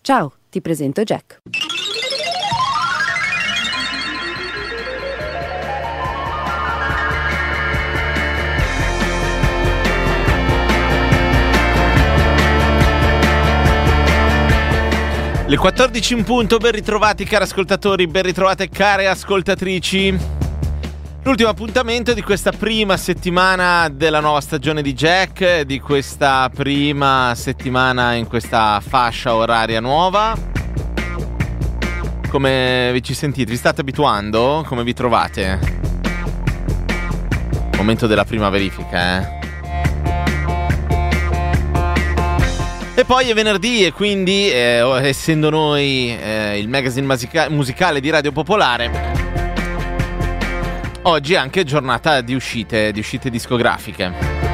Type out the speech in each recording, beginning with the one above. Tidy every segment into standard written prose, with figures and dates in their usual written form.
Ciao, ti presento Jack. Le 14 in punto, ben ritrovati cari ascoltatori, ben ritrovate care ascoltatrici. L'ultimo appuntamento di questa prima settimana della nuova stagione di Jack, di questa prima settimana in questa fascia oraria nuova. Come vi ci sentite? Vi state abituando? Come vi trovate? Momento della prima verifica, E poi è venerdì e quindi, essendo noi il magazine musicale di Radio Popolare, oggi è anche giornata di uscite discografiche.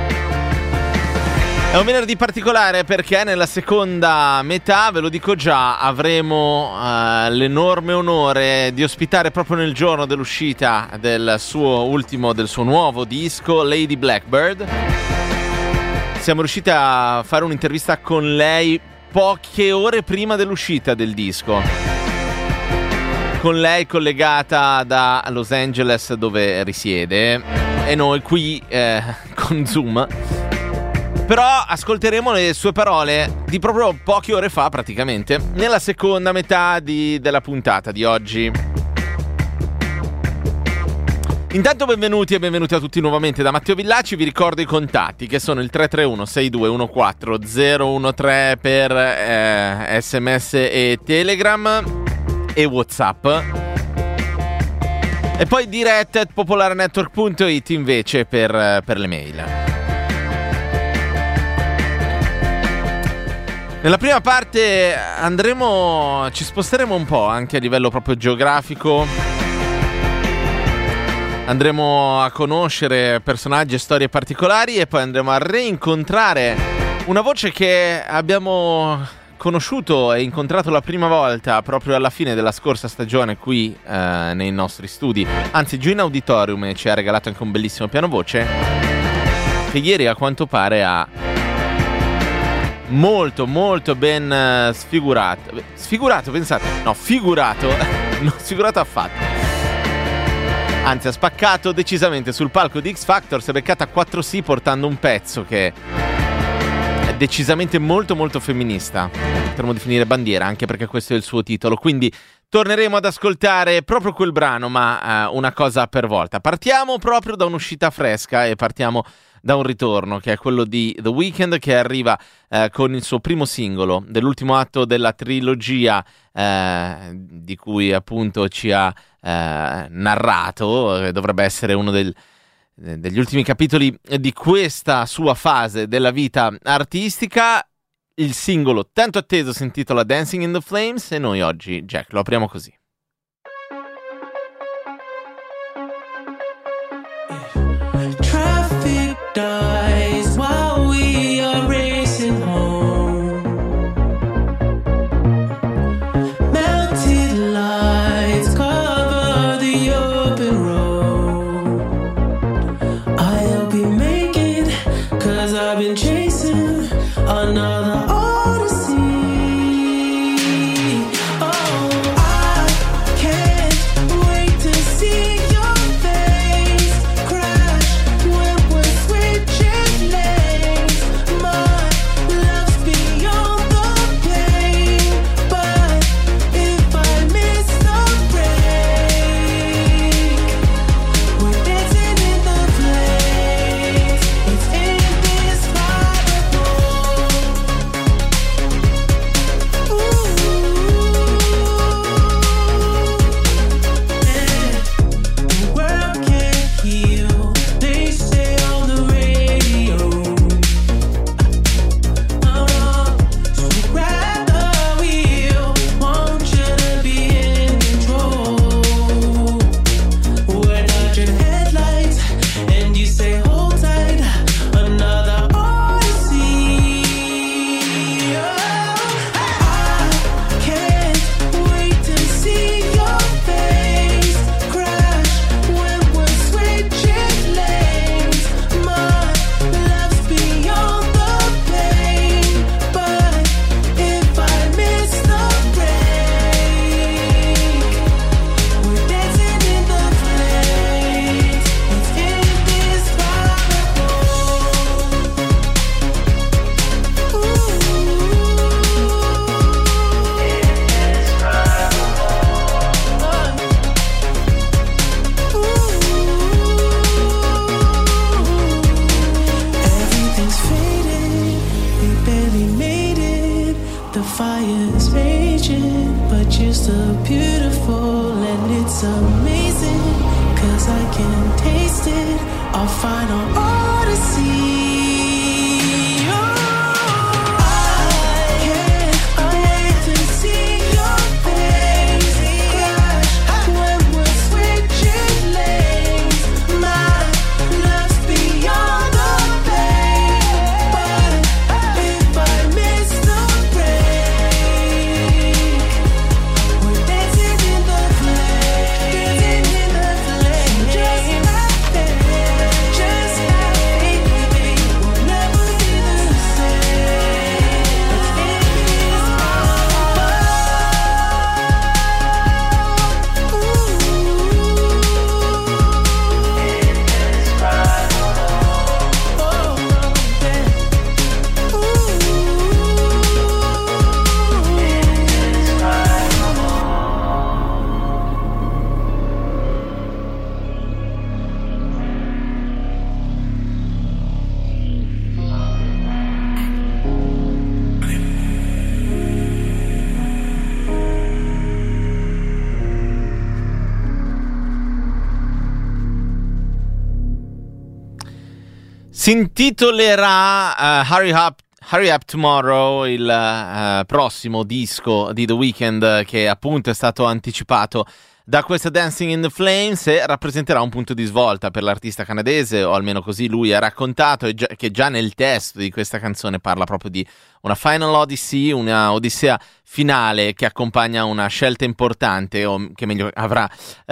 È un venerdì particolare perché nella seconda metà, ve lo dico già, avremo l'enorme onore di ospitare proprio nel giorno dell'uscita del suo nuovo disco, Lady Blackbird. Siamo riusciti a fare un'intervista con lei poche ore prima dell'uscita del disco. Con lei collegata da Los Angeles, dove risiede, e noi qui con Zoom. Però ascolteremo le sue parole di proprio poche ore fa, praticamente, nella seconda metà della puntata di oggi. Intanto benvenuti a tutti nuovamente da Matteo Villacci. Vi ricordo i contatti, che sono il 331-6214-013 per SMS e Telegram e WhatsApp, e poi diretta@popolarenetwork.it invece per le mail. Nella prima parte ci sposteremo un po' anche a livello proprio geografico. Andremo a conoscere personaggi e storie particolari e poi andremo a reincontrare una voce che abbiamo conosciuto e incontrato la prima volta proprio alla fine della scorsa stagione qui nei nostri studi, anzi giù in auditorium, e ci ha regalato anche un bellissimo pianovoce che ieri a quanto pare ha molto molto ben sfigurato, pensate, no, figurato, non sfigurato affatto. Anzi, ha spaccato decisamente sul palco di X Factor, si è beccata 4C portando un pezzo che è decisamente molto molto femminista. Potremmo definire bandiera, anche perché questo è il suo titolo. Quindi torneremo ad ascoltare proprio quel brano, ma una cosa per volta. Partiamo proprio da un'uscita fresca e partiamo da un ritorno, che è quello di The Weeknd, che arriva con il suo primo singolo dell'ultimo atto della trilogia di cui appunto ci ha narrato. Dovrebbe essere uno degli ultimi capitoli di questa sua fase della vita artistica. Il singolo tanto atteso si intitola Dancing in the Flames e noi oggi, Jack, lo apriamo così. Dies while we are racing home. Melted lights cover the open road. I'll be making, 'cause I've been chasing another odyssey. Oh, I fire's raging, but you're still beautiful and it's amazing, 'cause I can taste it, our final odyssey. Si intitolerà Hurry Up Tomorrow, il prossimo disco di The Weeknd, che appunto è stato anticipato da questa Dancing in the Flames, e rappresenterà un punto di svolta per l'artista canadese, o almeno così lui ha raccontato, che già nel testo di questa canzone parla proprio di una Final Odyssey, una odissea finale che accompagna una scelta importante, o che meglio avrà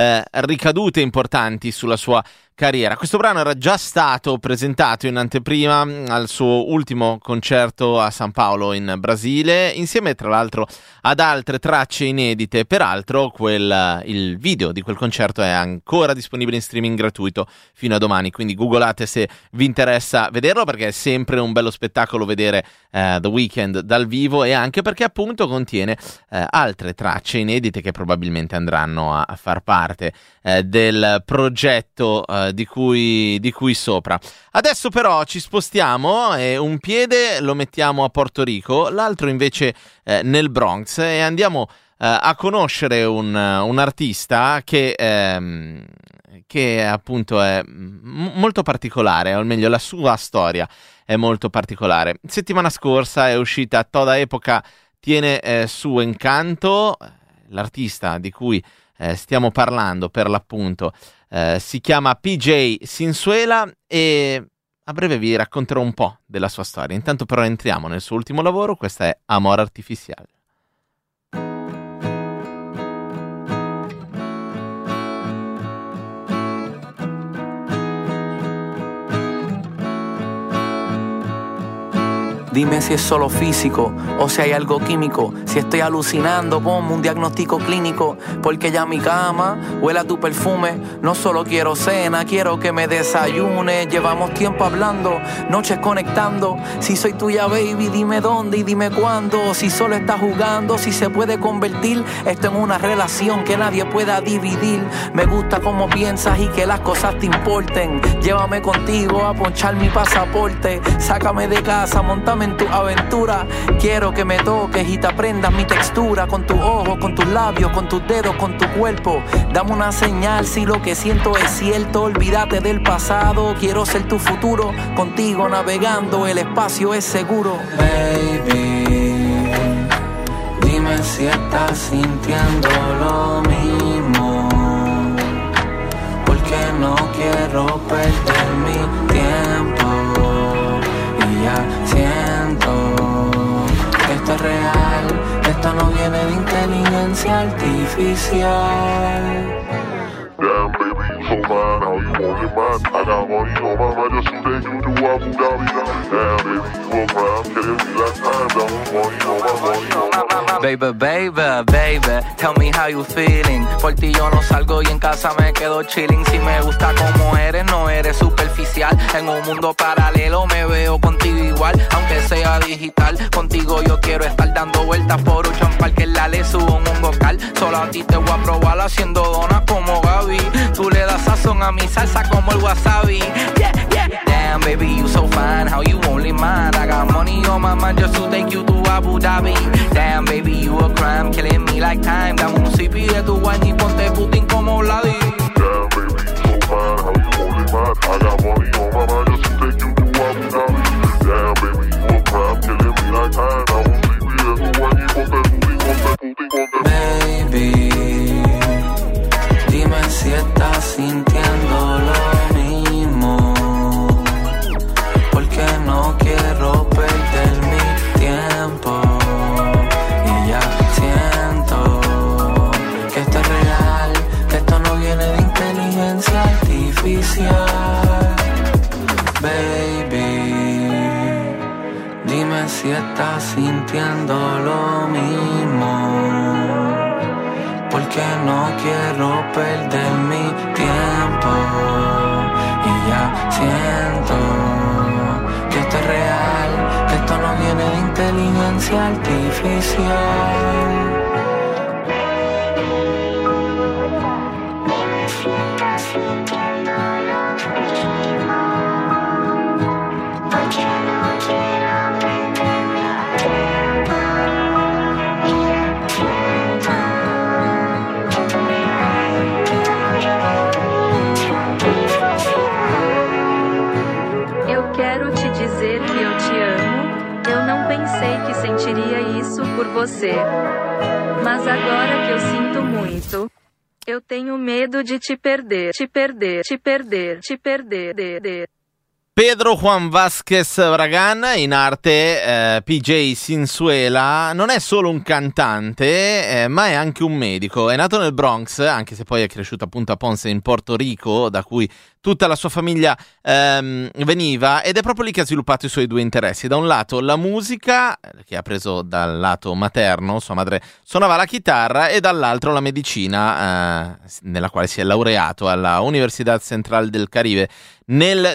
ricadute importanti sulla sua carriera. Questo brano era già stato presentato in anteprima al suo ultimo concerto a San Paolo in Brasile, insieme tra l'altro ad altre tracce inedite. Peraltro il video di quel concerto è ancora disponibile in streaming gratuito fino a domani, quindi googolate se vi interessa vederlo, perché è sempre un bello spettacolo vedere The Weeknd dal vivo, e anche perché appunto contiene altre tracce inedite che probabilmente andranno a far parte del progetto di cui sopra. Adesso però ci spostiamo e un piede lo mettiamo a Porto Rico, l'altro invece nel Bronx, e andiamo a conoscere un artista che appunto è molto particolare, o meglio la sua storia è molto particolare. Settimana scorsa è uscita Toda Epoca tiene su Encanto. L'artista di cui stiamo parlando per l'appunto si chiama PJ Sinsuela, e a breve vi racconterò un po' della sua storia. Intanto però entriamo nel suo ultimo lavoro, questa è Amor Artificial. Dime si es solo físico o si hay algo químico. Si estoy alucinando, ponme un diagnóstico clínico. Porque ya mi cama huele a tu perfume. No solo quiero cena, quiero que me desayune. Llevamos tiempo hablando, noches conectando. Si soy tuya, baby, dime dónde y dime cuándo. Si solo estás jugando, si se puede convertir esto en una relación que nadie pueda dividir. Me gusta cómo piensas y que las cosas te importen. Llévame contigo a ponchar mi pasaporte. Sácame de casa, montame en tu aventura. Quiero que me toques y te aprendas mi textura. Con tus ojos, con tus labios, con tus dedos, con tu cuerpo. Dame una señal si lo que siento es cierto. Olvídate del pasado, quiero ser tu futuro. Contigo navegando, el espacio es seguro. Baby, dime si estás sintiendo lo mismo. Porque no quiero perder mi tiempo. Y ya siento que esto es real. Esto no viene de inteligencia artificial. Damn, baby, you so mine, how you want it, man? I got money on my mind, just today you do Abu Dhabi. Damn, baby, you a crime, can it be that time? Damn, money on my money on my mind. Baby, baby, baby, tell me how you feeling. Por ti yo no salgo y en casa me quedo chilling. Si me gusta como eres, no eres superficial. En un mundo paralelo me veo contigo igual, aunque sea digital. Contigo yo quiero estar dando vueltas por Ocean Park, que la le subo en un vocal. Solo a ti te voy a probar haciendo donas como Gaby. Tú le das sazón a mi salsa como el wasabi. Yeah, yeah. Damn, baby, you so fine. mind, how you only mine. I got money on my mind just to take you to Abu Dhabi. Damn baby, you a crime, killing me like time. Dame un sipi de tu wine y ponte Putin como Vladi. Damn baby, you so fine, how you only mine. I got money on my mind just to take you to Abu Dhabi. Damn baby, you a crime, killing me like time. Dame un sipi de tu wine y ponte Putin, ponte Putin, ponte Baby, dime si estás sintiendo lo mismo, porque no quiero perder mi tiempo. Y ya siento que esto es real, que esto no viene de inteligencia artificial. Baby, dime si estás sintiendo lo mismo, porque no quiero perder mi tiempo. Y ya siento que esto es real, que esto no viene de inteligencia artificial. Dizer que eu te amo, eu não pensei que sentiria isso por você. Mas agora que eu sinto muito, eu tenho medo de te perder, te perder, te perder, te perder. Pedro Juan Vázquez Bragán, in arte PJ Sinsuela, non è solo un cantante, ma è anche un medico. È nato nel Bronx, anche se poi è cresciuto appunto a Ponce in Porto Rico, da cui tutta la sua famiglia veniva, ed è proprio lì che ha sviluppato i suoi due interessi. Da un lato la musica, che ha preso dal lato materno, sua madre suonava la chitarra, e dall'altro la medicina, nella quale si è laureato alla Universidad Central del Caribe nel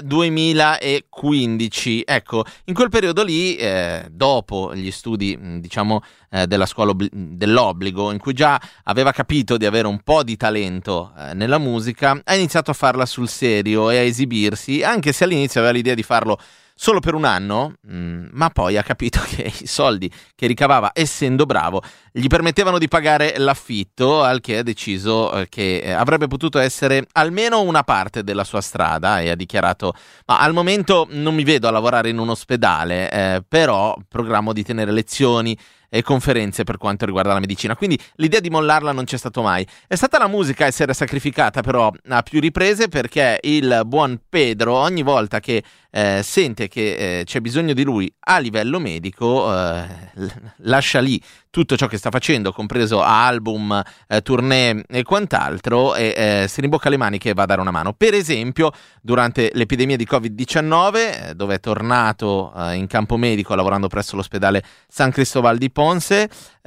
2015. Ecco, in quel periodo lì, dopo gli studi, della scuola dell'obbligo, in cui già aveva capito di avere un po' di talento nella musica, ha iniziato a farla sul serio e a esibirsi, anche se all'inizio aveva l'idea di farlo solo per un anno, ma poi ha capito che i soldi che ricavava, essendo bravo, gli permettevano di pagare l'affitto, al che ha deciso che avrebbe potuto essere almeno una parte della sua strada, e ha dichiarato: ma al momento non mi vedo a lavorare in un ospedale, però programmo di tenere lezioni e conferenze per quanto riguarda la medicina, quindi l'idea di mollarla non c'è stato mai. È stata la musica a essere sacrificata però a più riprese, perché il buon Pedro, ogni volta che sente che c'è bisogno di lui a livello medico, lascia lì tutto ciò che sta facendo, compreso album, tournée e quant'altro, e si rimbocca le maniche e va a dare una mano. Per esempio, durante l'epidemia di Covid-19, dove è tornato in campo medico lavorando presso l'ospedale San Cristóbal di Ponce,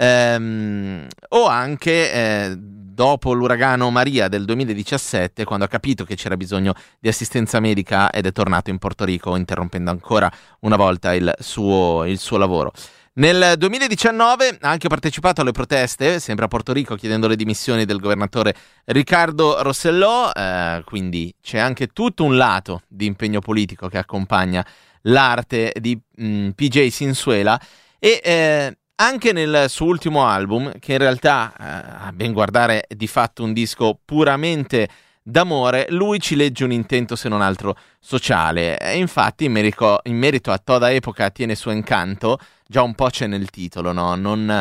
o anche dopo l'uragano Maria del 2017, quando ha capito che c'era bisogno di assistenza medica ed è tornato in Porto Rico, interrompendo ancora una volta il suo lavoro. Nel 2019 ha anche partecipato alle proteste, sempre a Porto Rico, chiedendo le dimissioni del governatore Ricardo Rosselló, quindi c'è anche tutto un lato di impegno politico che accompagna l'arte di PJ Sinsuela, e anche nel suo ultimo album, che in realtà, a ben guardare, è di fatto un disco puramente d'amore, lui ci legge un intento se non altro sociale. E infatti in merito a toda epoca tiene suo incanto, già un po' c'è nel titolo, no? Non,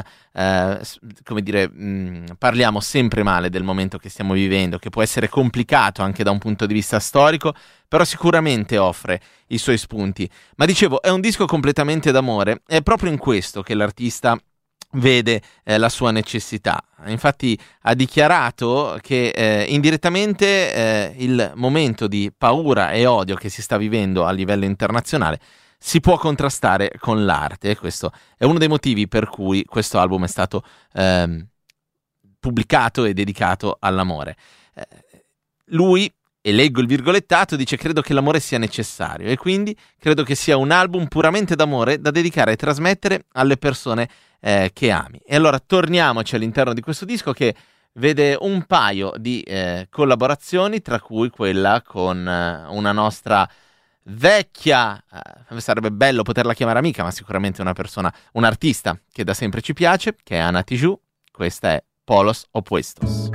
parliamo sempre male del momento che stiamo vivendo, che può essere complicato anche da un punto di vista storico, però sicuramente offre i suoi spunti. Ma dicevo, è un disco completamente d'amore, è proprio in questo che l'artista vede la sua necessità. Infatti ha dichiarato che indirettamente il momento di paura e odio che si sta vivendo a livello internazionale si può contrastare con l'arte, e questo è uno dei motivi per cui questo album è stato pubblicato e dedicato all'amore. Lui, e leggo il virgolettato, dice: credo che l'amore sia necessario, e quindi credo che sia un album puramente d'amore da dedicare e trasmettere alle persone che ami. E allora torniamoci all'interno di questo disco, che vede un paio di collaborazioni, tra cui quella con una nostra vecchia, sarebbe bello poterla chiamare amica, ma sicuramente una persona, un artista che da sempre ci piace, che è Ana Tijoux. Questa è Polos Opuestos.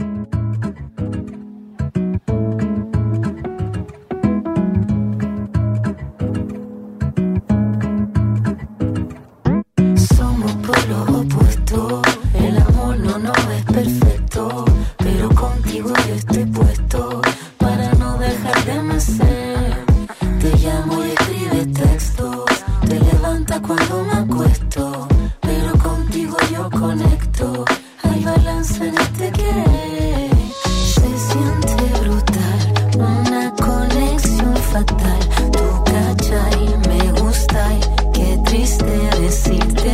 Somos polos opuestos, el amor no es perfecto, pero contigo yo estoy puesto para no dejar de mecer. Te llamo y escribes textos, te levantas cuando me acuesto, pero contigo yo conecto. Hay balance en este querer. Se siente brutal, una conexión fatal. Tu cachai me gusta y qué triste decirte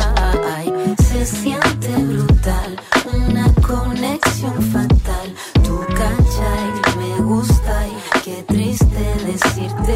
bye. Se siente brutal, una conexión fatal. Tu cachai me gusta y qué triste decirte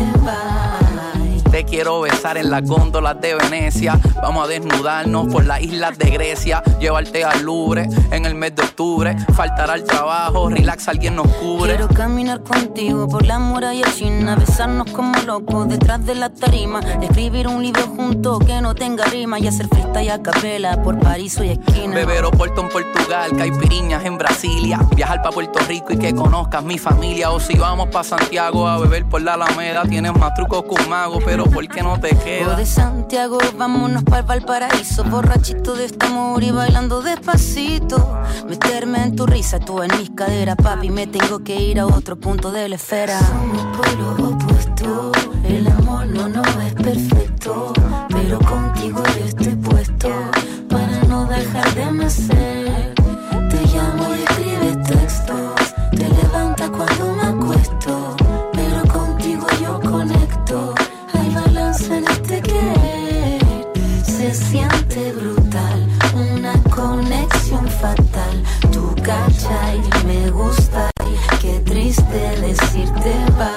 bye. Te quiero besar en las góndolas de Venecia. Vamos a desnudarnos por las islas de Grecia. Llevarte al Louvre en el mes de octubre. Faltará el trabajo, relax, alguien nos cubre. Quiero caminar contigo por la muralla china, besarnos como locos detrás de la tarima, escribir un libro juntos que no tenga rima y hacer freestyle a capela por París y esquina. Beber Oporto en Portugal, caipiriñas en Brasilia. Viajar pa' Puerto Rico y que conozcas mi familia. O si vamos pa' Santiago a beber por la Alameda. Tienes más trucos que un mago, pero ¿por qué no te O quedas? de Santiago vámonos para Valparaíso, borrachito de este amor y bailando despacito. Meterme en tu risa, tú en mis caderas, papi, me tengo que ir a otro punto de la esfera. Somos polos opuestos, el amor no es perfecto, pero contigo yo estoy puesto para no dejar de mecer. Te llamo y escribes textos, te levantas cuando me acuesto, pero contigo yo conecto. Hay balance en este querer. Se siente brutal, una conexión fatal. Tu cachai me gusta y qué triste decirte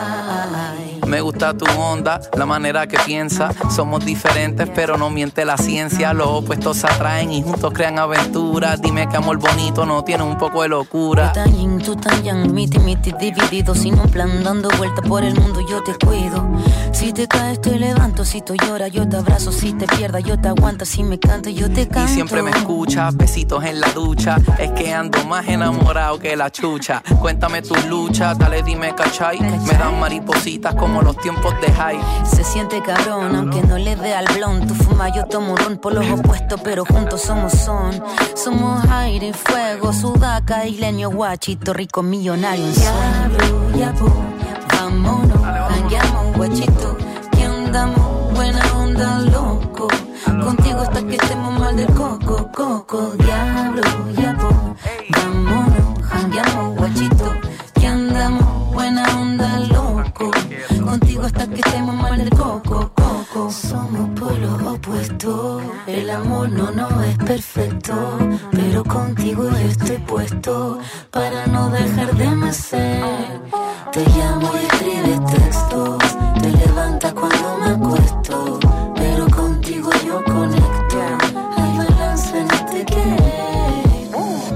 bye. Me gusta tu onda, la manera que piensas. Somos diferentes, pero no miente la ciencia. Los opuestos se atraen y juntos crean aventuras. Dime que amor bonito no tiene un poco de locura. Tú tan yin, tú tan yang, miti dividido, sin un plan, dando vuelta por el mundo yo te cuido. Si te caes te levanto, si tú lloras yo te abrazo, si te pierdas yo te aguanto, si me canto yo te canto. Y siempre me escuchas, besitos en la ducha. Es que ando más enamorado que la chucha. Cuéntame tus luchas, dale dime cachai. Me dan maripositas como los tiempos de high. Se siente cabrón, aunque no le dé al blon. Tú fumas, yo tomo ron, por los opuestos, pero juntos somos son. Somos aire y fuego, sudaca, isleño, guachito, rico, millonario en sueño. Ya, vámonos, jangueamos, guachito, que andamos, buena onda, loco. Contigo hasta que estemos mal del coco, diablo, ya, vámonos, jangueamos, guachito, que andamos, buena onda, loco. Contigo hasta que estemos mal del coco. Somos polos opuestos, el amor no es perfecto, pero contigo yo estoy puesto para no dejar de mecer. Te llamo y escribes textos, te levantas cuando me acuesto, pero contigo yo conecto. Hay balance en este querer.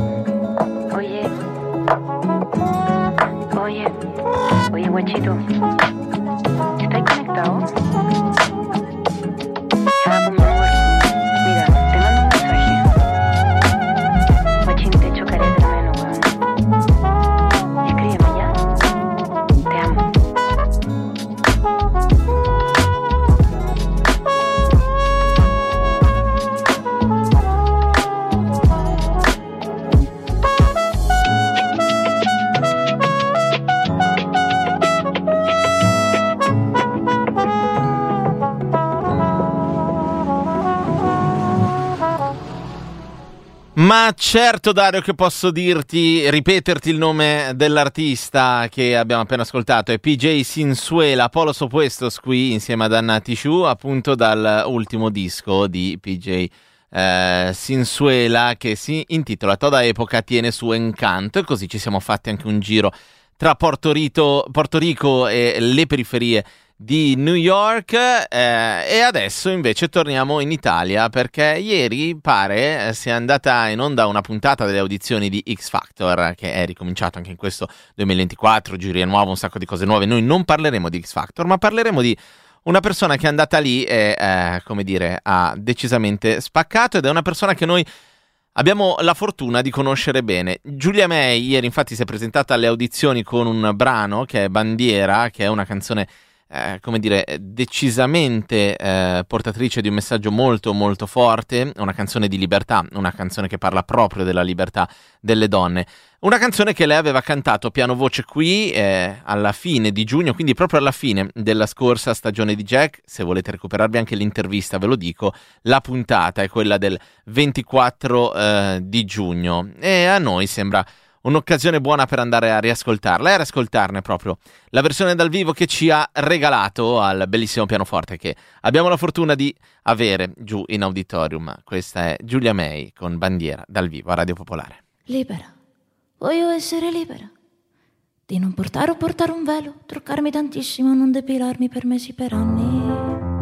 Oye, guachito, ¿estás conectado? Ya, pues, mi amor, mira, te mando un mensaje. Guachín, te echo careta menos, weón. Escríbeme ya. Te amo. Ma certo, Dario, che posso dirti, ripeterti il nome dell'artista che abbiamo appena ascoltato, è PJ Sinsuela, Polos Opuestos, qui insieme ad Ana Tijoux, appunto dal ultimo disco di PJ Sinsuela, che si intitola Toda Época tiene su encanto, e così ci siamo fatti anche un giro tra Porto Rico e le periferie di New York, e adesso invece torniamo in Italia perché ieri pare sia andata in onda una puntata delle audizioni di X Factor, che è ricominciato anche in questo 2024, giuria nuova, un sacco di cose nuove. Noi non parleremo di X Factor, ma parleremo di una persona che è andata lì e come dire, ha decisamente spaccato, ed è una persona che noi abbiamo la fortuna di conoscere bene. Giulia May ieri infatti si è presentata alle audizioni con un brano che è Bandiera, che è una canzone come dire, decisamente portatrice di un messaggio molto molto forte, una canzone di libertà, una canzone che parla proprio della libertà delle donne, una canzone che lei aveva cantato piano voce qui alla fine di giugno, quindi proprio alla fine della scorsa stagione di Jack. Se volete recuperarvi anche l'intervista ve lo dico, la puntata è quella del 24 di giugno, e a noi sembra un'occasione buona per andare a riascoltarla e a riascoltarne proprio la versione dal vivo che ci ha regalato al bellissimo pianoforte che abbiamo la fortuna di avere giù in auditorium. Questa è Giulia May con Bandiera dal vivo a Radio Popolare. Libera, voglio essere libera di non portare o portare un velo, truccarmi tantissimo, non depilarmi per mesi, per anni.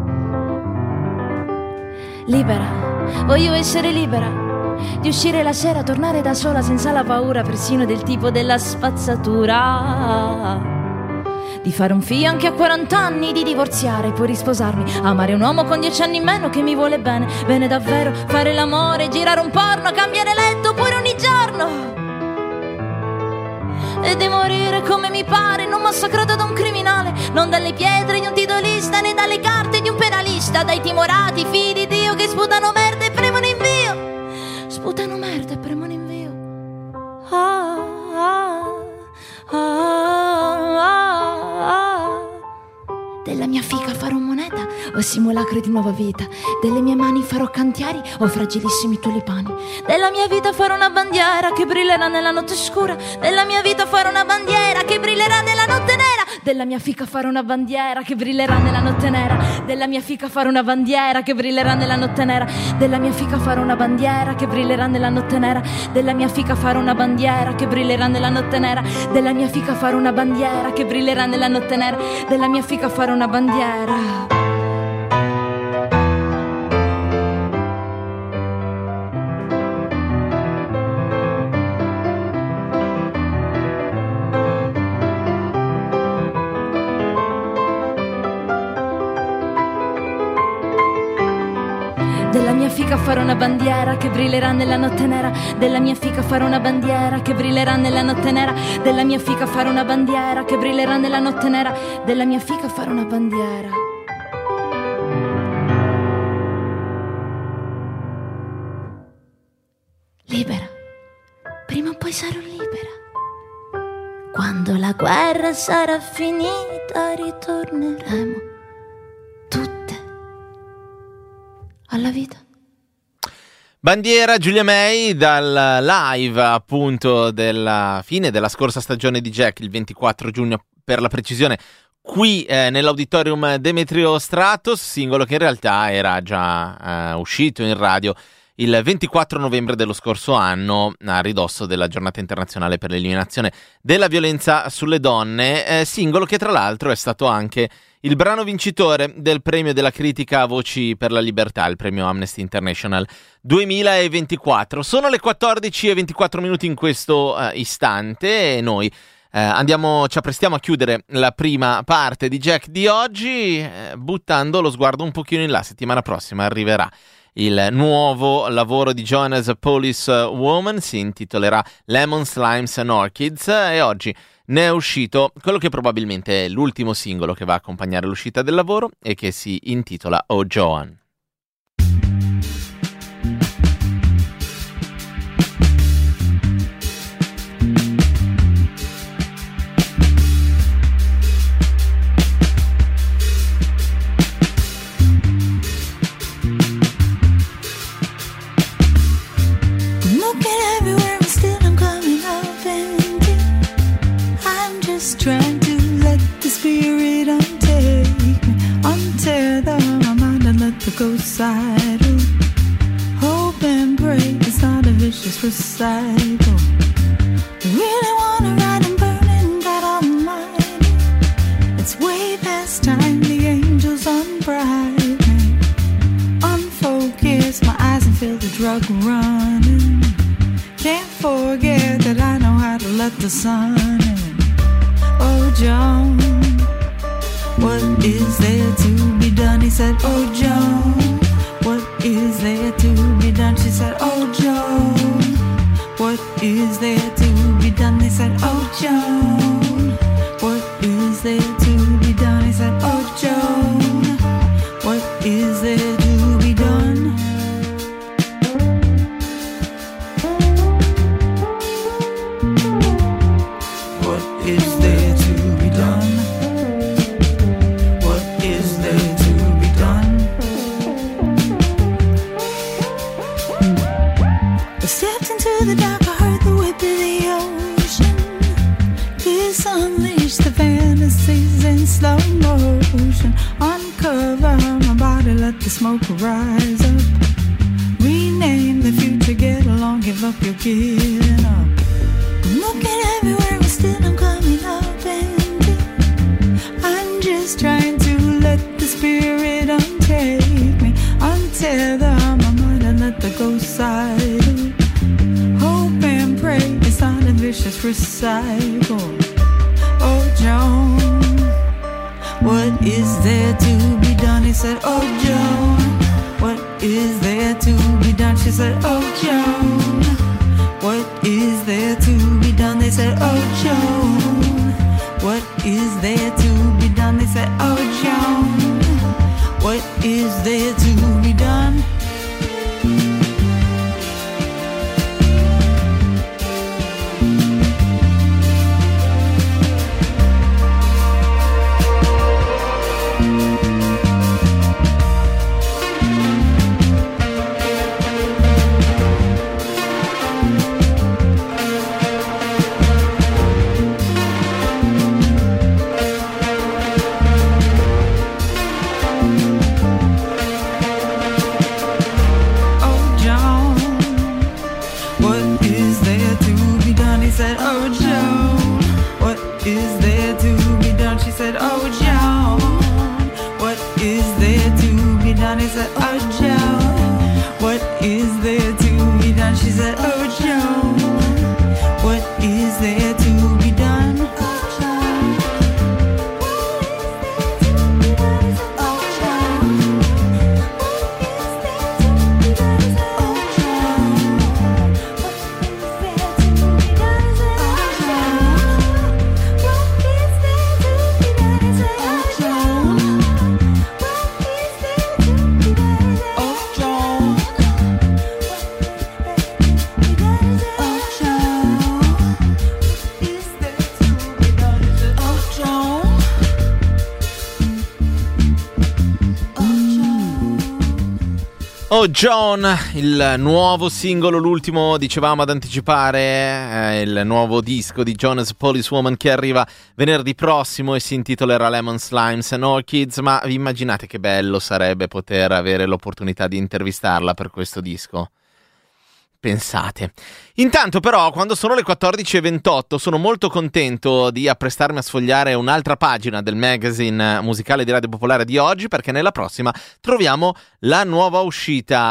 Libera, voglio essere libera di uscire la sera, tornare da sola senza la paura persino del tipo della spazzatura, di fare un figlio anche a 40 anni, di divorziare e poi risposarmi, amare un uomo con 10 anni in meno che mi vuole bene, bene davvero, fare l'amore, girare un porno, cambiare letto pure ogni giorno, e di morire come mi pare, non massacrato da un criminale, non dalle pietre di un titolista né dalle carte di un penalista, dai timorati figli di Dio che sputano merda e premono invio, sputano merda e premono invio. Della mia fica farò moneta o simulacro di nuova vita, delle mie mani farò cantieri o fragilissimi tulipani, della mia vita farò una bandiera che brillerà nella notte scura, della mia vita farò una bandiera che brillerà nella notte nera, della mia fica farò una bandiera che brillerà nella notte nera, della mia fica farò una bandiera che brillerà nella notte nera, della mia fica farò una bandiera che brillerà nella notte nera, della mia fica farò una bandiera che brillerà nella notte nera, della mia fica farò una bandiera che brillerà nella notte nera, della mia fica farò una bandiera. Della mia fica farò una bandiera che brillerà nella notte nera, della mia fica farò una bandiera che brillerà nella notte nera, della mia fica farò una bandiera che brillerà nella notte nera, della mia fica farò una bandiera. Libera, prima o poi sarò libera. Quando la guerra sarà finita ritorneremo tutte alla vita. Bandiera, Giulia May, dal live appunto della fine della scorsa stagione di Jack, il 24 giugno per la precisione, qui nell'auditorium Demetrio Stratos, singolo che in realtà era già uscito in radio il 24 novembre dello scorso anno, a ridosso della giornata internazionale per l'eliminazione della violenza sulle donne, singolo che tra l'altro è stato anche il brano vincitore del premio della critica Voci per la Libertà, il premio Amnesty International 2024. Sono le 14:24 minuti in questo istante e noi ci apprestiamo a chiudere la prima parte di Jack di oggi, buttando lo sguardo un pochino in là. Settimana prossima arriverà il nuovo lavoro di Jonas Police Woman, si intitolerà Lemons, Limes and Orchids, e oggi ne è uscito quello che probabilmente è l'ultimo singolo che va a accompagnare l'uscita del lavoro e che si intitola Oh Joan. Trying to let the spirit untake me, untether my mind and let the ghost sidle. Hope and pray it's not a vicious recital. Really wanna ride and burn in God Almighty. It's way past time. clock running. Can't forget that I know how to let the sun in. Oh, Joan, what is there to be done? He said, oh, Joan, what is there to be done? She said, oh, Joan, what is there to be done? They said, oh, Joan, what is there to be done? He said, oh, Joan, what is there to be done? What is there to be done? What is there to be done? I stepped into the dark, I heard the whip of the ocean. This unleashed the fantasies in slow motion. Uncover my body, let the smoke rise up. Rename the future, get along, give up your giving up. I'm looking everywhere, but still I'm coming up empty. I'm just trying to let the spirit untake me. Untether my mind and let the ghost side up. Hope and pray, it's not a vicious recycle. Oh, Joan, what is there to be done? He said, oh, Joan, what is there to be done? She said, oh, Joan, what is there to be done? They said, oh, Joan, what is there to be done? They said, oh, Joan, what is there to be done? Oh John, il nuovo singolo, l'ultimo dicevamo ad anticipare, il nuovo disco di Jonas Policewoman che arriva venerdì prossimo e si intitolerà Lemon Slimes and Orchids, ma vi immaginate che bello sarebbe poter avere l'opportunità di intervistarla per questo disco? Pensate. Intanto però, quando sono le 14:28, sono molto contento di apprestarmi a sfogliare un'altra pagina del magazine musicale di Radio Popolare di oggi, perché nella prossima troviamo la nuova uscita,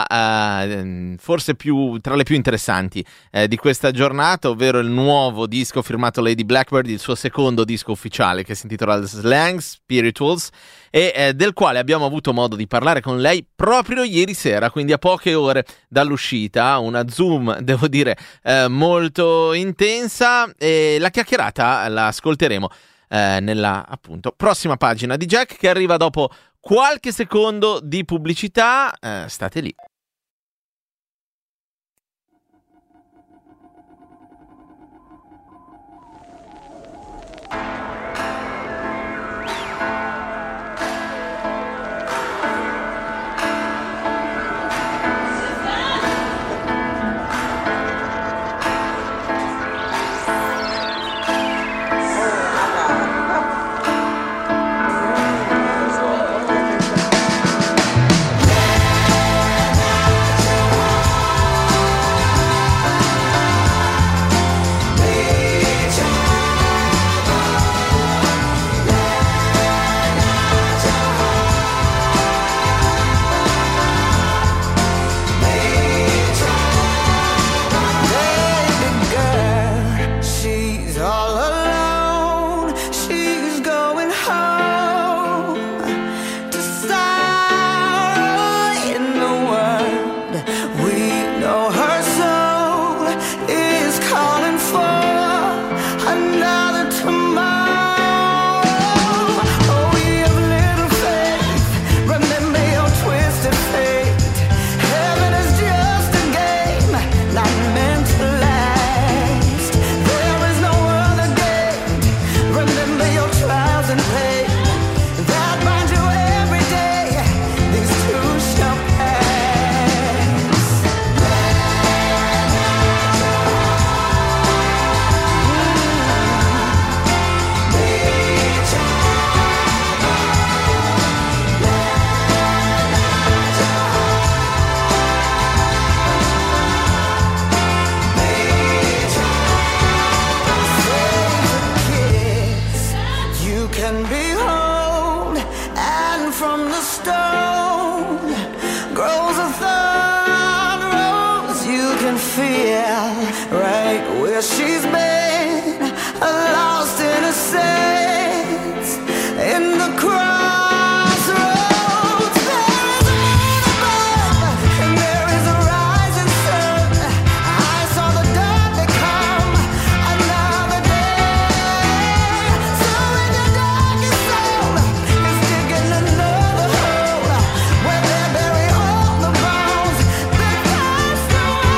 forse tra le più interessanti di questa giornata, ovvero il nuovo disco firmato Lady Blackbird, il suo secondo disco ufficiale, che si intitola Slang Spirituals, e del quale abbiamo avuto modo di parlare con lei proprio ieri sera, quindi a poche ore dall'uscita, una Zoom, devo dire, molto intensa, e la chiacchierata la ascolteremo nella, appunto, prossima pagina di Jack, che arriva dopo qualche secondo di pubblicità. State lì. like where she's been, lost in a sense, in the crossroads. There is a moon above, and there is a rising sun. I saw the dawn become another day. So when your darkest soul is digging another hole, where they bury all the bones that passed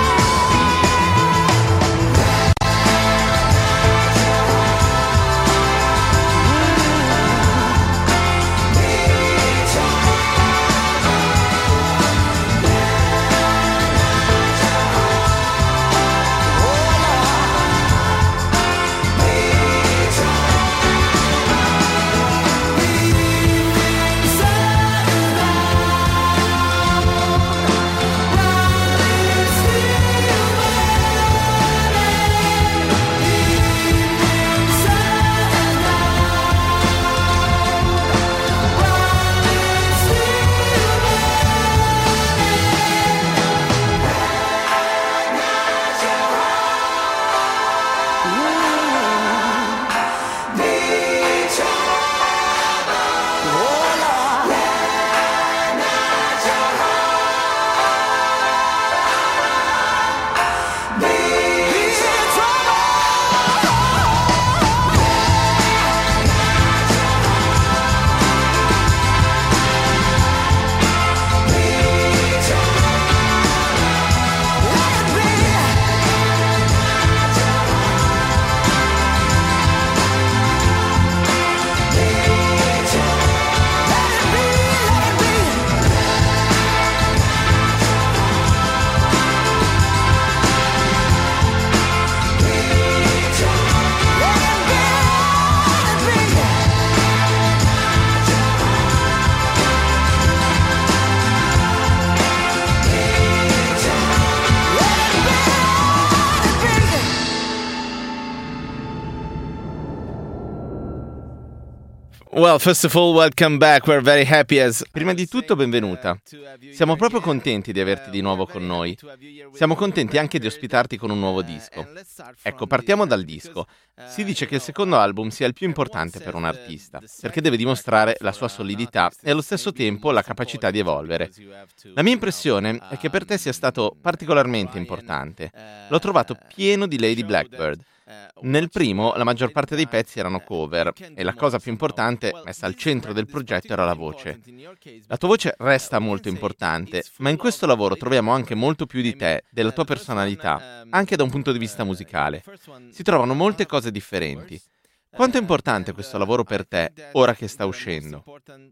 Well, first of all, welcome back. We're very happy as... Prima di tutto, benvenuta. Siamo proprio contenti di averti di nuovo con noi. Siamo contenti anche di ospitarti con un nuovo disco. Ecco, partiamo dal disco. Si dice che il secondo album sia il più importante per un artista, perché deve dimostrare la sua solidità e allo stesso tempo la capacità di evolvere. La mia impressione è che per te sia stato particolarmente importante. L'ho trovato pieno di Lady Blackbird. Nel primo la maggior parte dei pezzi erano cover e la cosa più importante, messa al centro del progetto, era la voce. La tua voce resta molto importante, ma in questo lavoro troviamo anche molto più di te, della tua personalità, anche da un punto di vista musicale. Si trovano molte cose differenti. Quanto è importante questo lavoro per te, ora che sta uscendo?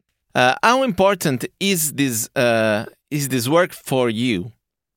How important is this work for you?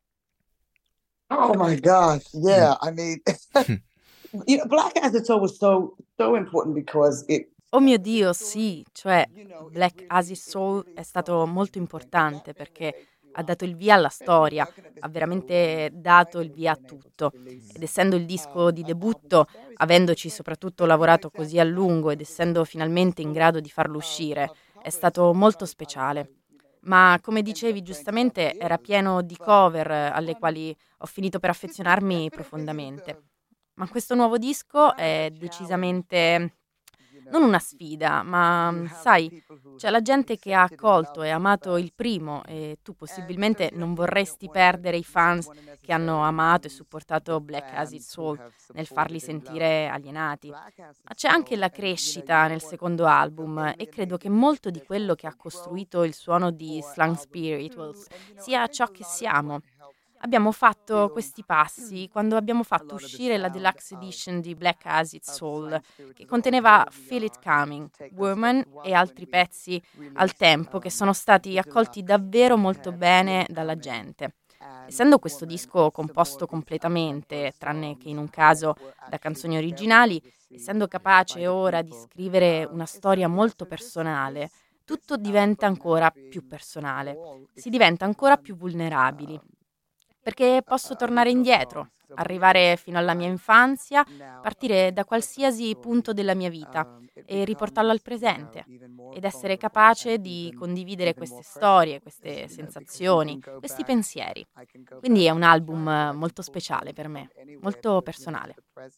Oh my gosh, yeah. I mean, Black Acid Soul was so important because it. Oh mio Dio, sì, cioè Black Acid Soul è stato molto importante perché ha dato il via alla storia, ha veramente dato il via a tutto. Ed essendo il disco di debutto, avendoci soprattutto lavorato così a lungo ed essendo finalmente in grado di farlo uscire, è stato molto speciale. Ma come dicevi giustamente, era pieno di cover alle quali ho finito per affezionarmi profondamente. Ma questo nuovo disco è decisamente non una sfida, ma sai, c'è la gente che ha accolto e amato il primo e tu possibilmente non vorresti perdere i fans che hanno amato e supportato Black Acid Soul nel farli sentire alienati. Ma c'è anche la crescita nel secondo album e credo che molto di quello che ha costruito il suono di Slang Spirituals sia ciò che siamo. Abbiamo fatto questi passi quando abbiamo fatto uscire la deluxe edition di Black Acid Soul, che conteneva Feel It Coming, Woman e altri pezzi al tempo che sono stati accolti davvero molto bene dalla gente. Essendo questo disco composto completamente, tranne che in un caso da canzoni originali, essendo capace ora di scrivere una storia molto personale, tutto diventa ancora più personale, si diventa ancora più vulnerabili. Perché posso tornare indietro, arrivare fino alla mia infanzia, partire da qualsiasi punto della mia vita e riportarlo al presente ed essere capace di condividere queste storie, queste sensazioni, questi pensieri. Quindi è un album molto speciale per me, molto personale.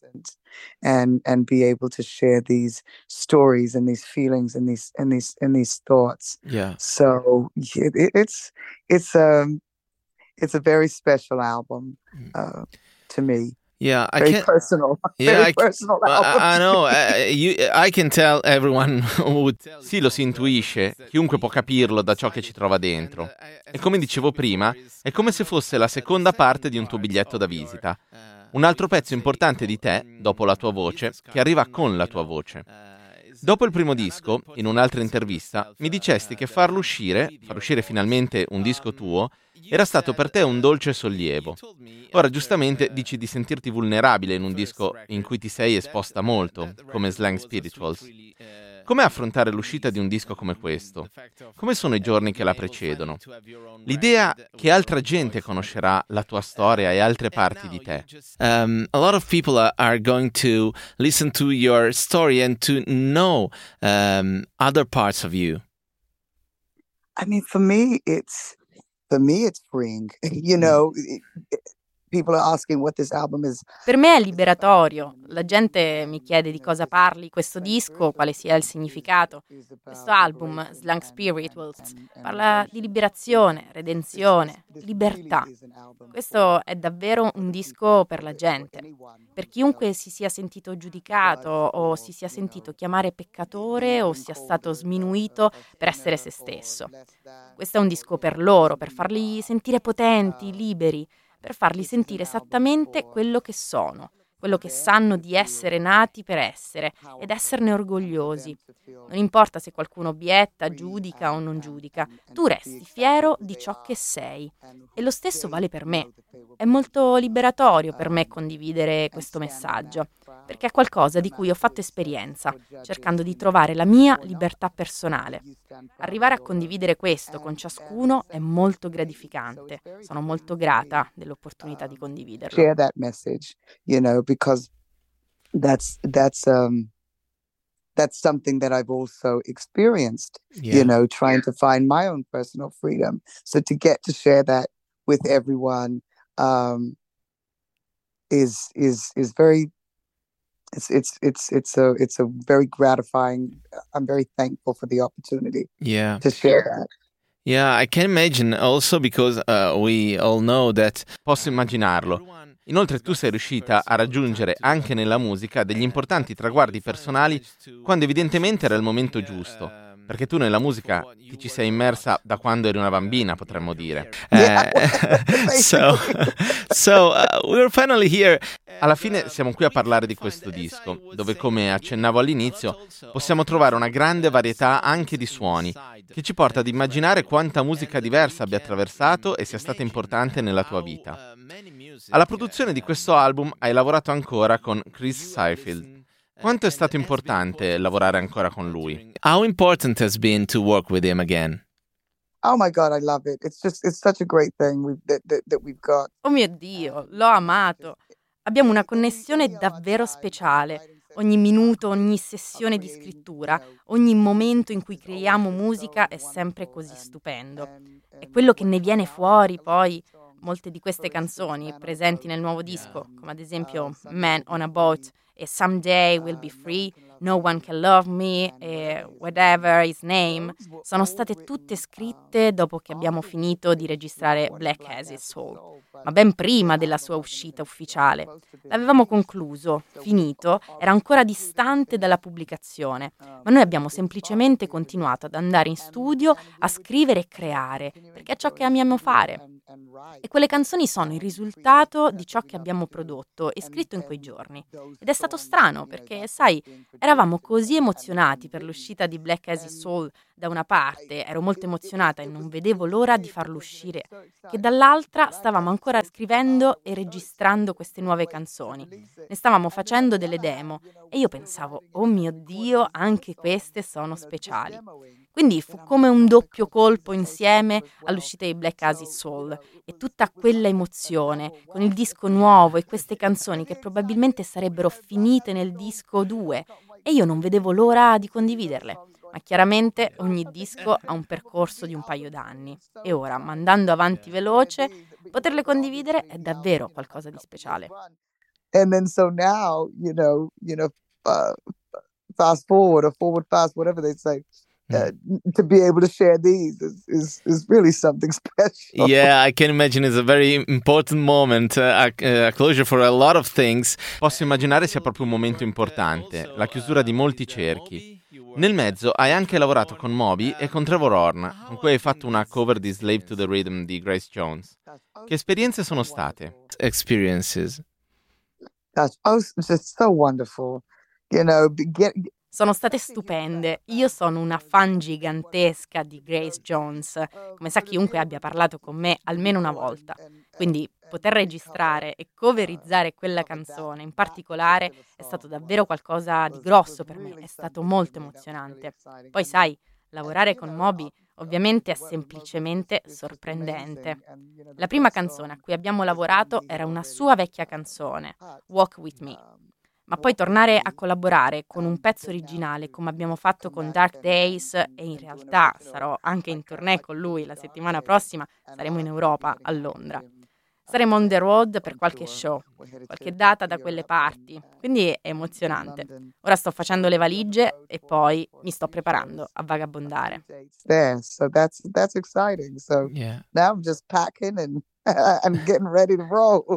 And be able to share these stories and these feelings and these thoughts. Yeah. So it's a very special album to me. Yeah, Very personal. Yeah, Very personal album. I know. I can tell everyone who would tell. Sì, lo si intuisce, chiunque può capirlo da ciò che ci trova dentro. E come dicevo prima, è come se fosse la seconda parte di un tuo biglietto da visita. Un altro pezzo importante di te, dopo la tua voce, che arriva con la tua voce. Dopo il primo disco, in un'altra intervista, mi dicesti che far uscire finalmente un disco tuo, era stato per te un dolce sollievo. Ora giustamente dici di sentirti vulnerabile in un disco in cui ti sei esposta molto, come Slang Spirituals. Come affrontare l'uscita di un disco come questo? Come sono i giorni che la precedono? L'idea che altra gente conoscerà la tua storia e altre parti di te. A lot of people are going to listen to your story and to know other parts of you. I mean, for me, it's freeing. You know, people are asking what this album is. Per me è liberatorio. La gente mi chiede di cosa parli questo disco, quale sia il significato. Questo album, Slang Spirituals, parla di liberazione, redenzione, libertà. Questo è davvero un disco per la gente. Per chiunque si sia sentito giudicato o si sia sentito chiamare peccatore o sia stato sminuito per essere se stesso. Questo è un disco per loro, per farli sentire potenti, liberi, per farli sentire esattamente quello che sono, quello che sanno di essere nati per essere ed esserne orgogliosi. Non importa se qualcuno obietta, giudica o non giudica, tu resti fiero di ciò che sei. E lo stesso vale per me. È molto liberatorio per me condividere questo messaggio, perché è qualcosa di cui ho fatto esperienza, cercando di trovare la mia libertà personale. Arrivare a condividere questo con ciascuno è molto gratificante. Sono molto grata dell'opportunità di condividerlo. Share that message, you know, because that's something that I've also experienced, you know, trying to find my own personal freedom. So to get to share that with everyone is very it's a very gratifying. I'm very thankful for the opportunity to share that. Yeah, I can imagine also because we all know that. Posso immaginarlo. Inoltre tu sei riuscita a raggiungere anche nella musica degli importanti traguardi personali quando evidentemente era il momento giusto. Perché tu nella musica ti ci sei immersa da quando eri una bambina, potremmo dire. So we're finally here. Alla fine siamo qui a parlare di questo disco, dove, come accennavo all'inizio, possiamo trovare una grande varietà anche di suoni, che ci porta ad immaginare quanta musica diversa abbia attraversato e sia stata importante nella tua vita. Alla produzione di questo album hai lavorato ancora con Chris Seyfield. Quanto è stato importante lavorare ancora con lui? How important has been to work with him again? Oh my God, I love it. It's such a great thing that we've got. Oh mio Dio, l'ho amato. Abbiamo una connessione davvero speciale. Ogni minuto, ogni sessione di scrittura, ogni momento in cui creiamo musica è sempre così stupendo. E quello che ne viene fuori poi, molte di queste canzoni presenti nel nuovo disco, come ad esempio Man on a Boat e Someday We'll Be Free, No One Can Love Me e Whatever His Name, sono state tutte scritte dopo che abbiamo finito di registrare Black Acid Soul, ma ben prima della sua uscita ufficiale. L'avevamo concluso, finito, era ancora distante dalla pubblicazione, ma noi abbiamo semplicemente continuato ad andare in studio a scrivere e creare, perché è ciò che amiamo fare. E quelle canzoni sono il risultato di ciò che abbiamo prodotto e scritto in quei giorni. Ed è stato strano perché, sai, eravamo così emozionati per l'uscita di Black Acid Soul da una parte, ero molto emozionata e non vedevo l'ora di farlo uscire, che dall'altra stavamo ancora scrivendo e registrando queste nuove canzoni. Ne stavamo facendo delle demo e io pensavo, oh mio Dio, anche queste sono speciali. Quindi fu come un doppio colpo insieme all'uscita di Black Acid Soul e tutta quella emozione con il disco nuovo e queste canzoni che probabilmente sarebbero finite nel disco 2 e io non vedevo l'ora di condividerle. Ma chiaramente ogni disco ha un percorso di un paio d'anni e ora, mandando avanti veloce, poterle condividere è davvero qualcosa di speciale. And then so now, fast forward or forward fast, whatever they say, to be able to share these is really something special. Yeah, I can imagine it's a very important moment, a closure for a lot of things. Posso immaginare sia proprio un momento importante, la chiusura di molti cerchi. Nel mezzo hai anche lavorato con Moby e con Trevor Horn, con cui hai fatto una cover di Slave to the Rhythm di Grace Jones. Che esperienze sono state? Experiences. Gosh, it's just so wonderful. Sono state stupende. Io sono una fan gigantesca di Grace Jones, come sa chiunque abbia parlato con me almeno una volta. Quindi poter registrare e coverizzare quella canzone in particolare è stato davvero qualcosa di grosso per me, è stato molto emozionante. Poi sai, lavorare con Moby ovviamente è semplicemente sorprendente. La prima canzone a cui abbiamo lavorato era una sua vecchia canzone, Walk With Me. Ma poi tornare a collaborare con un pezzo originale come abbiamo fatto con Dark Days, e in realtà sarò anche in tournée con lui la settimana prossima, saremo in Europa, a Londra. Saremo on the road per qualche show, qualche data da quelle parti, quindi è emozionante. Ora sto facendo le valigie e poi mi sto preparando a vagabondare. Yeah, so that's exciting. So now I'm just packing and I'm getting ready to roll.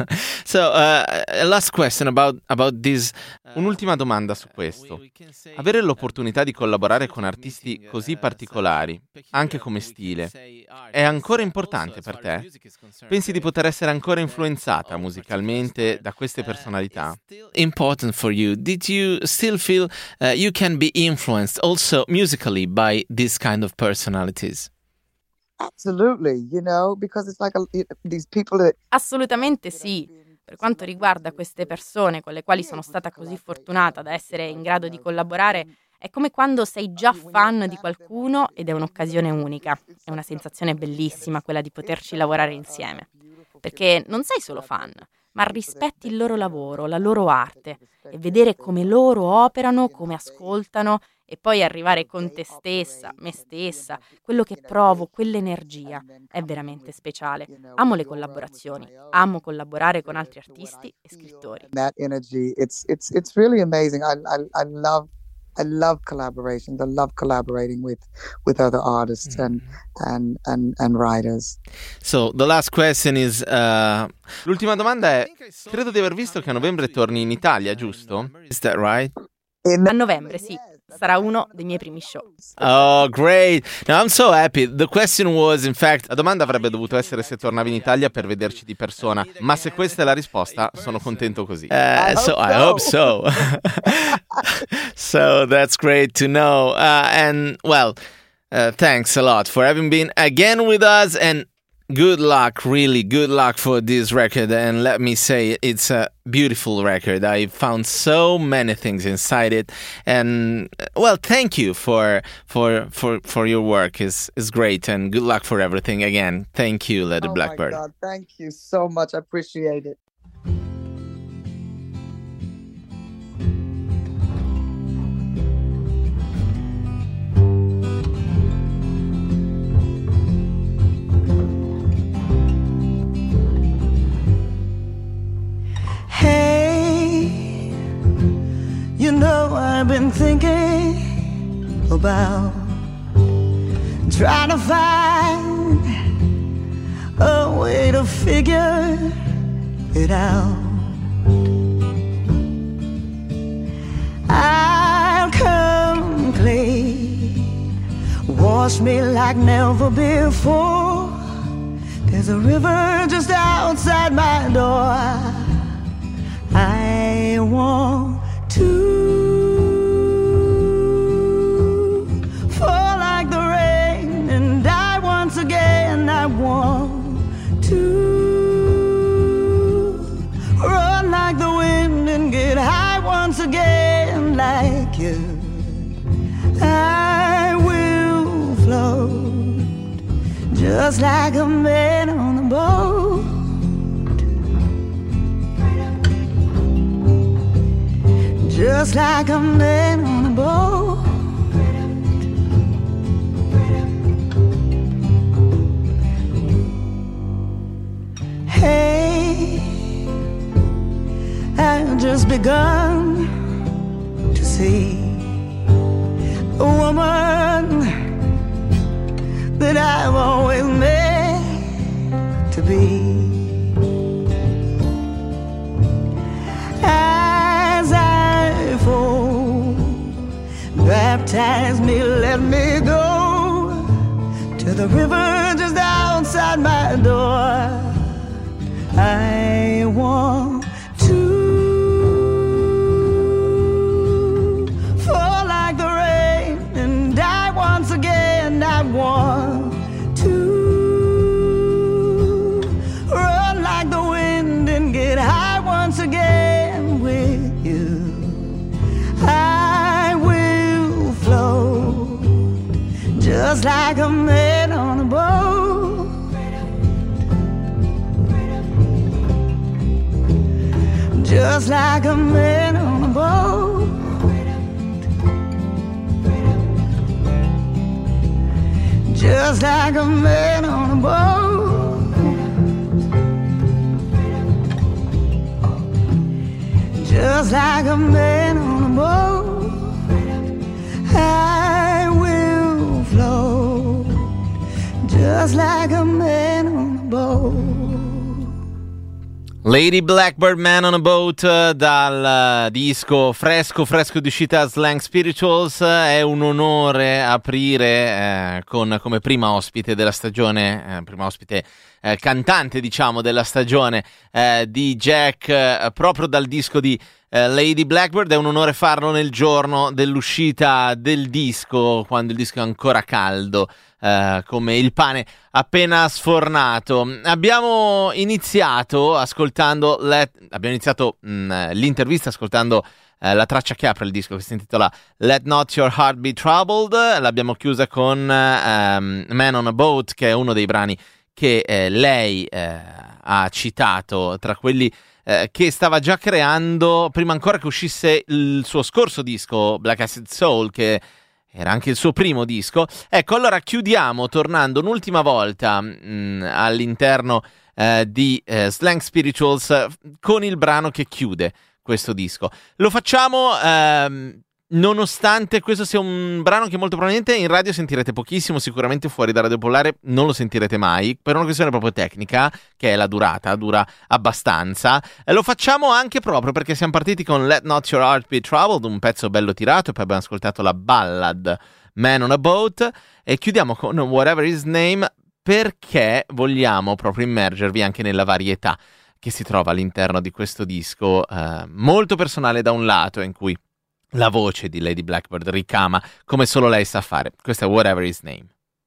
So, last question about this. Un'ultima domanda su questo. Avere l'opportunità di collaborare con artisti così particolari, anche come stile, è ancora importante per te? Pensi di poter essere ancora influenzata musicalmente da queste personalità? Important for you. Did you still feel you can be influenced also musically by this kind of personalities? Absolutely, because it's like these people that... Assolutamente sì. Per quanto riguarda queste persone con le quali sono stata così fortunata da essere in grado di collaborare, è come quando sei già fan di qualcuno ed è un'occasione unica. È una sensazione bellissima quella di poterci lavorare insieme. Perché non sei solo fan, ma rispetti il loro lavoro, la loro arte e vedere come loro operano, come ascoltano e poi arrivare con te stessa, me stessa, quello che provo, quell'energia è veramente speciale. Amo le collaborazioni, amo collaborare con altri artisti e scrittori. That energy, it's really amazing. I love collaborations. I love collaborating with other artists and writers. So the last question is l'ultima domanda è: credo di aver visto che a novembre torni in Italia, giusto? Is that right? A novembre, sì. Sarà uno dei miei primi show. Oh, great. Now I'm so happy. The question was, in fact... La domanda avrebbe dovuto essere se tornavi in Italia per vederci di persona, ma se questa è la risposta, sono contento così. I hope so. So that's great to know. And, well, thanks a lot for having been again with us, and good luck, really good luck for this record. And let me say, it's a beautiful record. I found so many things inside it, and well, thank you for your work. It's great, and good luck for everything again. Thank you, Lady Blackbird. My God, thank you so much. I appreciate it. Hey, I've been thinking about trying to find a way to figure it out. I'll come clean, wash me like never before. There's a river just outside my door. I want to fall like the rain and die once again. I want to run like the wind and get high once again like you. I will just like a man on a boat. Just like a man on a boat. Hey, I've just begun to see a woman that I've always meant to be. As I fall, baptize me, let me go to the river just outside my door. I want to fall like the rain and die once again. I want to run like the wind and get high once again with you. I will float just like a man on a boat. Just like a man on a boat. Just like a man on a boat. Just like a man on a boat. I will float. Just like a man on a boat. Lady Blackbird, Man on a Boat, dal disco fresco di uscita Slang Spirituals. È un onore aprire con come prima ospite della stagione, prima ospite cantante diciamo della stagione di Jack, proprio dal disco di Lady Blackbird. È un onore farlo nel giorno dell'uscita del disco, quando il disco è ancora caldo, come il pane appena sfornato. Abbiamo iniziato l'intervista ascoltando la traccia che apre il disco, che si intitola Let Not Your Heart Be Troubled. L'abbiamo chiusa con Man on a Boat, che è uno dei brani che lei ha citato tra quelli che stava già creando prima ancora che uscisse il suo scorso disco Black Acid Soul, che era anche il suo primo disco. Ecco, allora chiudiamo tornando un'ultima volta all'interno di Slang Spirituals con il brano che chiude questo disco. Lo facciamo nonostante questo sia un brano che molto probabilmente in radio sentirete pochissimo, sicuramente fuori da Radio Popolare non lo sentirete mai, per una questione proprio tecnica, che è la durata, dura abbastanza. Lo facciamo anche proprio perché siamo partiti con Let Not Your Heart Be Troubled, un pezzo bello tirato, e poi abbiamo ascoltato la ballad Man on a Boat, e chiudiamo con Whatever His Name, perché vogliamo proprio immergervi anche nella varietà che si trova all'interno di questo disco, molto personale da un lato, in cui la voce di Lady Blackbird ricama come solo lei sa fare. Questo è Whatever His Name.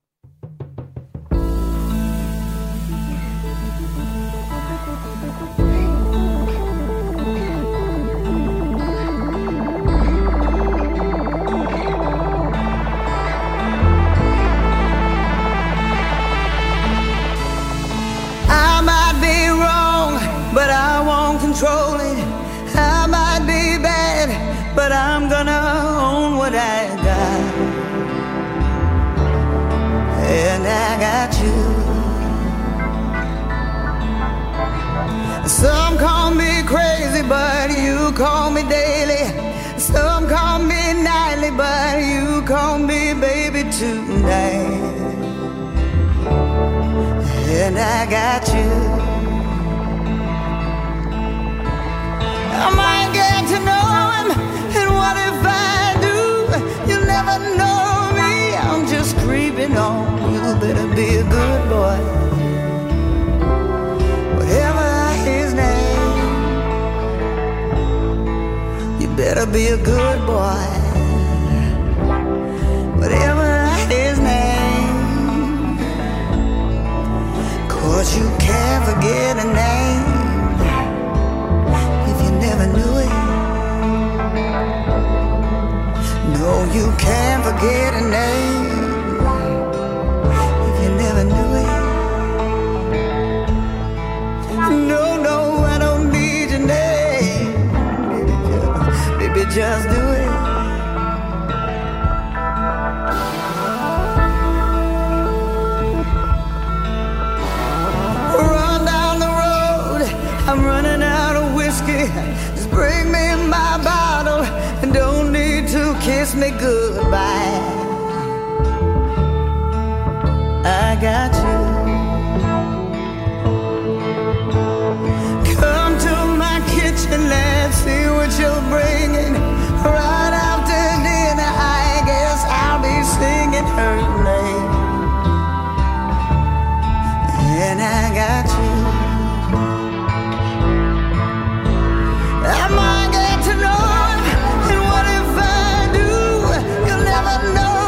I might be wrong, but I won't control it. I might be bad, but I'm gonna own what I got. And I got you. Some call me crazy, but you call me daily. Some call me nightly, but you call me baby tonight. And I got you. I might get to know him, and what if I do? You'll never know me, I'm just creeping on. You better be a good boy, whatever his name. You better be a good boy, whatever his name. 'Cause you can't forget a name never knew it. No, you can't forget a name if you never knew it. just do it. Run down the road, I'm running out of whiskey. Just bring me my bottle and don't need to kiss me goodbye. I got you. Come to my kitchen, let's see what you're bringing. Right after dinner, I guess I'll be singing her name. And I got you. I might get to know him, and what if I do? You'll never know.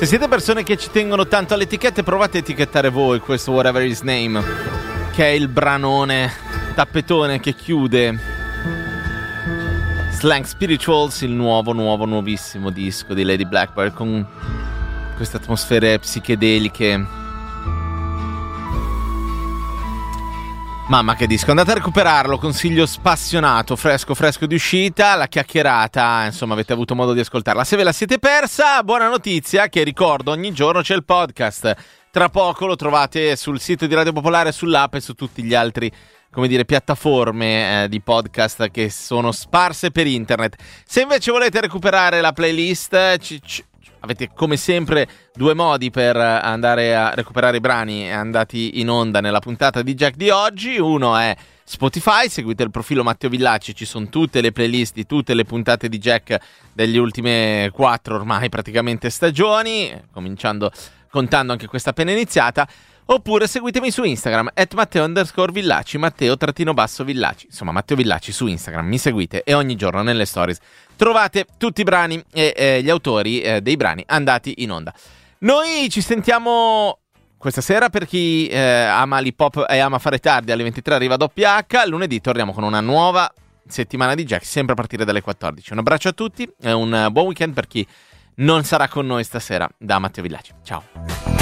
Se siete persone che ci tengono tanto alle etichette, provate a etichettare voi questo Whatever His Name, che è il branone tappetone che chiude Slang Spirituals, il nuovissimo disco di Lady Blackbird, con queste atmosfere psichedeliche. Mamma che disco, andate a recuperarlo, consiglio spassionato, fresco di uscita, la chiacchierata, insomma avete avuto modo di ascoltarla. Se ve la siete persa, buona notizia che ricordo, ogni giorno c'è il podcast, tra poco lo trovate sul sito di Radio Popolare, sull'app e su tutti gli altri, come dire, piattaforme di podcast che sono sparse per internet. Se invece volete recuperare la playlist, avete come sempre due modi per andare a recuperare i brani andati in onda nella puntata di Jack di oggi. Uno è Spotify, seguite il profilo Matteo Villacci, ci sono tutte le playlist di tutte le puntate di Jack delle ultime 4 ormai praticamente stagioni, contando anche questa appena iniziata. Oppure seguitemi su Instagram @Matteo_Villacci, Matteo_Villacci, insomma Matteo Villacci su Instagram, mi seguite e ogni giorno nelle stories trovate tutti i brani e gli autori dei brani andati in onda. Noi ci sentiamo questa sera, per chi ama l'hip hop e ama fare tardi, alle 23 arriva WH, lunedì torniamo con una nuova settimana di Jack, sempre a partire dalle 14. Un abbraccio a tutti e un buon weekend per chi non sarà con noi stasera, da Matteo Villacci. Ciao.